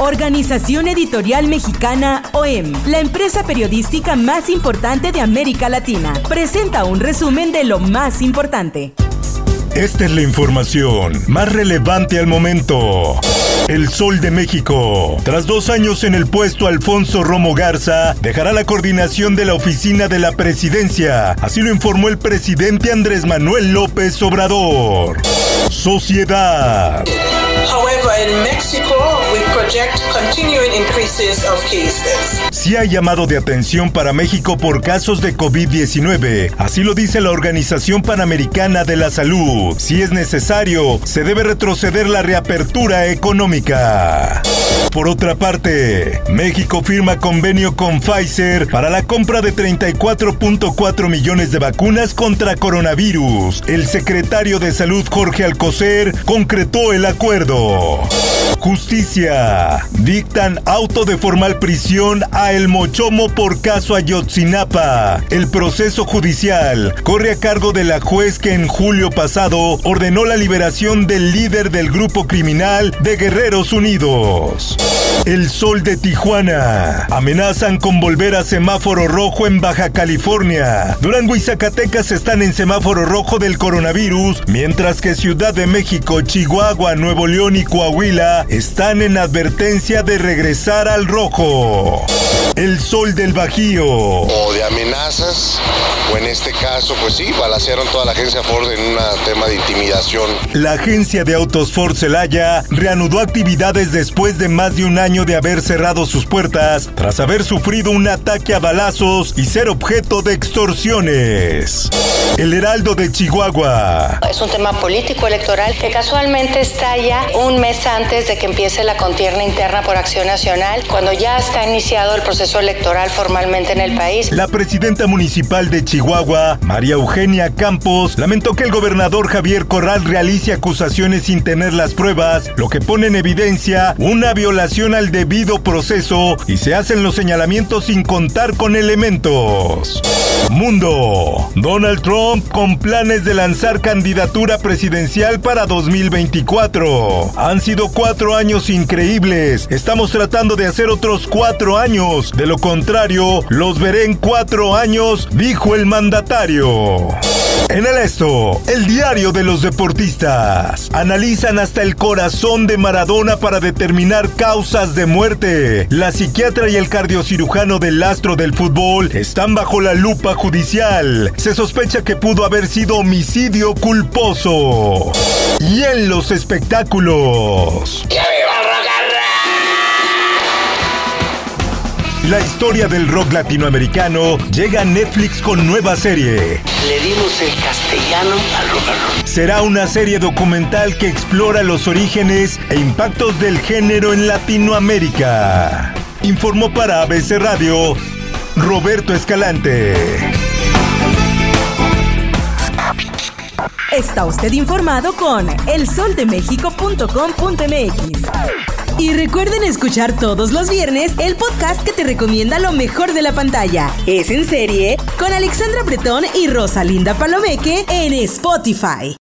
Organización Editorial Mexicana, OEM, la empresa periodística más importante de América Latina, presenta un resumen de lo más importante. Esta es la información más relevante al momento. El Sol de México. Tras 2 años en el puesto, Alfonso Romo Garza dejará la coordinación de la oficina de la presidencia. Así lo informó el presidente Andrés Manuel López Obrador. Sociedad. However, in Mexico, we project continuing increases of cases. Sí hay llamado de atención para México por casos de COVID-19. Así lo dice la Organización Panamericana de la Salud. Si es necesario, se debe retroceder la reapertura económica. Por otra parte, México firma convenio con Pfizer para la compra de 34.4 millones de vacunas contra coronavirus. El secretario de Salud, Jorge Alcocer, concretó el acuerdo. Justicia. Dictan auto de formal prisión a El Mochomo por caso Ayotzinapa. El proceso judicial corre a cargo de la juez que en julio pasado ordenó la liberación del líder del grupo criminal de Guerreros Unidos. El Sol de Tijuana. Amenazan con volver a semáforo rojo en Baja California. Durango y Zacatecas están en semáforo rojo del coronavirus, mientras que Ciudad de México, Chihuahua, Nuevo León y Coahuila están en advertencia de regresar al rojo. El Sol del Bajío. O de amenazas, o en este caso, pues sí, balacearon toda la agencia Ford en un tema de intimidación. La agencia de autos Ford Celaya reanudó actividades después de más de un año de haber cerrado sus puertas tras haber sufrido un ataque a balazos y ser objeto de extorsiones. El Heraldo de Chihuahua. Es un tema político electoral que casualmente estalla un mes antes de que empiece la contienda interna por Acción Nacional, cuando ya está iniciado el proceso electoral formalmente en el país. La presidenta municipal de Chihuahua, María Eugenia Campos, lamentó que el gobernador Javier Corral realice acusaciones sin tener las pruebas, lo que pone en evidencia una violación al debido proceso y se hacen los señalamientos sin contar con elementos. Mundo. Donald Trump con planes de lanzar candidatura presidencial para 2024. Han sido 4 años increíbles. Estamos tratando de hacer otros 4 años. De lo contrario, los veré en 4 años, dijo el mandatario. En el Esto, el diario de los deportistas. Analizan hasta el corazón de Maradona para determinar causas de muerte. La psiquiatra y el cardiocirujano del astro del fútbol están bajo la lupa judicial. Se sospecha que pudo haber sido homicidio culposo. Y en los espectáculos. La historia del rock latinoamericano llega a Netflix con nueva serie. Le dimos el castellano al rock and roll. Será una serie documental que explora los orígenes e impactos del género en Latinoamérica. Informó para ABC Radio Roberto Escalante. Está usted informado con elsoldemexico.com.mx. Y recuerden escuchar todos los viernes el podcast que te recomienda lo mejor de la pantalla. Es en serie con Alexandra Bretón y Rosalinda Palomeque en Spotify.